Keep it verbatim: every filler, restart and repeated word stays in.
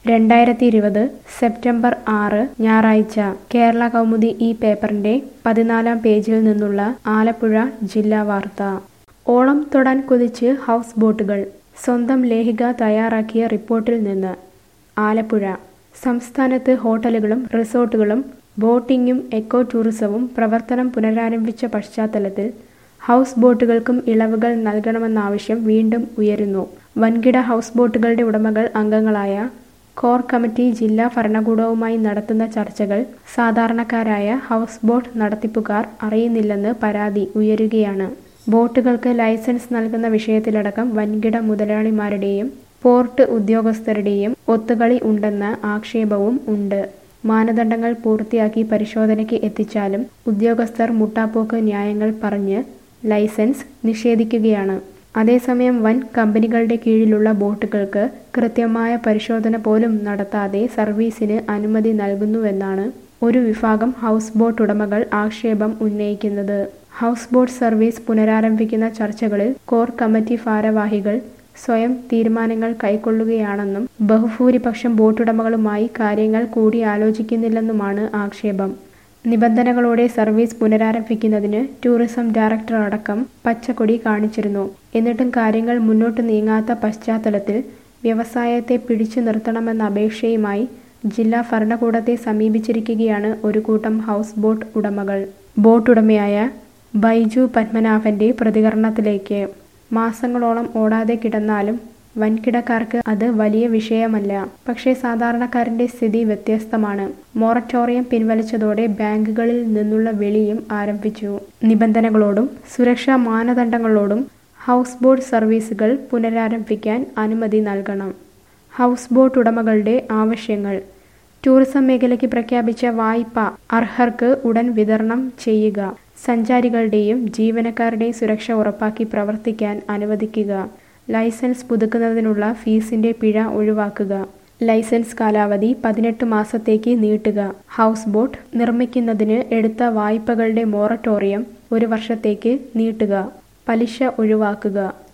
രണ്ടായിരത്തി ഇരുപത് സെപ്റ്റംബർ ആറ് ഞായറാഴ്ച കേരള കൗമുദി ഈ പേപ്പറിന്റെ പതിനാലാം പേജിൽ നിന്നുള്ള ആലപ്പുഴ ജില്ലാ വാർത്ത. ഓളം തൊടാൻ കൊതിച്ച് ഹൗസ് ബോട്ടുകൾ. സ്വന്തം ലേഖിക തയ്യാറാക്കിയ റിപ്പോർട്ടിൽ നിന്ന്. ആലപ്പുഴ. സംസ്ഥാനത്ത് ഹോട്ടലുകളും റിസോർട്ടുകളും ബോട്ടിംഗും എക്കോ ടൂറിസവും പ്രവർത്തനം പുനരാരംഭിച്ച പശ്ചാത്തലത്തിൽ ഹൗസ് ബോട്ടുകൾക്കും ഇളവുകൾ നൽകണമെന്ന ആവശ്യം വീണ്ടും ഉയരുന്നു. വൻകിട ഹൗസ് ബോട്ടുകളുടെ ഉടമകൾ അംഗങ്ങളായ കോർ കമ്മിറ്റി ജില്ലാ ഭരണകൂടവുമായി നടത്തുന്ന ചർച്ചകൾ സാധാരണക്കാരായ ഹൗസ് ബോട്ട് നടത്തിപ്പുകാർ അറിയുന്നില്ലെന്ന് പരാതി ഉയരുകയാണ്. ബോട്ടുകൾക്ക് ലൈസൻസ് നൽകുന്ന വിഷയത്തിലടക്കം വൻകിട മുതലാളിമാരുടെയും പോർട്ട് ഉദ്യോഗസ്ഥരുടെയും ഒത്തുകളി ഉണ്ടെന്ന ആക്ഷേപവും ഉണ്ട്. മാനദണ്ഡങ്ങൾ പൂർത്തിയാക്കി പരിശോധനയ്ക്ക് എത്തിച്ചാലും ഉദ്യോഗസ്ഥർ മുട്ടാപ്പോക്ക് ന്യായങ്ങൾ പറഞ്ഞ് ലൈസൻസ് നിഷേധിക്കുകയാണ്. അതേസമയം വൻ കമ്പനികളുടെ കീഴിലുള്ള ബോട്ടുകൾക്ക് കൃത്യമായ പരിശോധന പോലും നടത്താതെ സർവീസിന് അനുമതി നൽകുന്നുവെന്നാണ് ഒരു വിഭാഗം ഹൗസ് ബോട്ട് ഉടമകൾ ആക്ഷേപം ഉന്നയിക്കുന്നത്. ഹൗസ് ബോട്ട് സർവീസ് പുനരാരംഭിക്കുന്ന ചർച്ചകളിൽ കോർ കമ്മിറ്റി ഭാരവാഹികൾ സ്വയം തീരുമാനങ്ങൾ കൈക്കൊള്ളുകയാണെന്നും ബഹുഭൂരിപക്ഷം ബോട്ടുടമകളുമായി കാര്യങ്ങൾ കൂടിയാലോചിക്കുന്നില്ലെന്നുമാണ് ആക്ഷേപം. നിബന്ധനകളോടെ സർവീസ് പുനരാരംഭിക്കുന്നതിന് ടൂറിസം ഡയറക്ടർ അടക്കം പച്ചക്കൊടി കാണിച്ചിരുന്നു. എന്നിട്ടും കാര്യങ്ങൾ മുന്നോട്ട് നീങ്ങാത്ത പശ്ചാത്തലത്തിൽ വ്യവസായത്തെ പിടിച്ചു നിർത്തണമെന്ന അപേക്ഷയുമായി ജില്ലാ ഭരണകൂടത്തെ സമീപിച്ചിരിക്കുകയാണ് ഒരു കൂട്ടം ഹൗസ് ബോട്ട് ഉടമകൾ. ബോട്ടുടമയായ ബൈജു പത്മനാഭന്റെ പ്രതികരണത്തിലേക്ക്. മാസങ്ങളോളം ഓടാതെ കിടന്നാലും വൻകിടക്കാർക്ക് അത് വലിയ വിഷയമല്ല. പക്ഷേ സാധാരണക്കാരന്റെ സ്ഥിതി വ്യത്യസ്തമാണ്. മൊറട്ടോറിയം പിൻവലിച്ചതോടെ ബാങ്കുകളിൽ നിന്നുള്ള വിളിയും ആരംഭിച്ചു. നിബന്ധനകളോടും സുരക്ഷാ മാനദണ്ഡങ്ങളോടും ഹൗസ് ബോട്ട് സർവീസുകൾ പുനരാരംഭിക്കാൻ അനുമതി നൽകണം. ഹൗസ് ബോട്ട് ഉടമകളുടെ ആവശ്യങ്ങൾ. ടൂറിസം മേഖലയ്ക്ക് പ്രഖ്യാപിച്ച വായ്പ അർഹർക്ക് ഉടൻ വിതരണം ചെയ്യുക. സഞ്ചാരികളുടെയും ജീവനക്കാരുടെയും സുരക്ഷ ഉറപ്പാക്കി പ്രവർത്തിക്കാൻ അനുവദിക്കുക. ലൈസൻസ് പുതുക്കുന്നതിനുള്ള ഫീസിന്റെ പിഴ ഒഴിവാക്കുക. ലൈസൻസ് കാലാവധി പതിനെട്ട് മാസത്തേക്ക് നീട്ടുക. ഹൗസ് ബോട്ട് നിർമ്മിക്കുന്നതിന് എടുത്ത വായ്പകളുടെ മൊറട്ടോറിയം ഒരു വർഷത്തേക്ക് നീട്ടുക. പലിശ ഒഴിവാക്കുക.